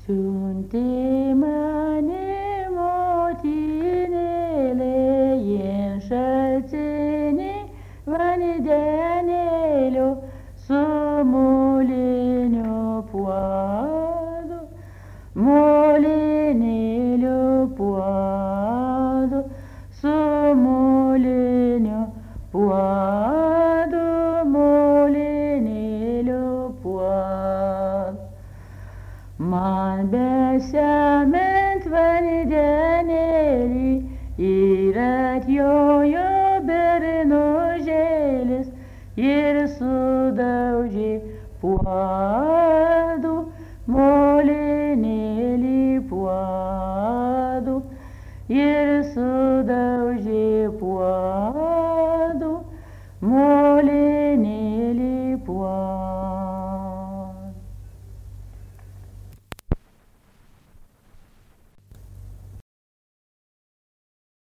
Siunti mane motinėlė in šaltinį vandenėlio su moliniu puodu, molinėliu puodu, su moliniu puodu, molinėliu puodu. Man besemiant vandenėlį ir atjojo bernužėlis ir sudaužė puodų, molinėlį puodų ir sudaužė puodų,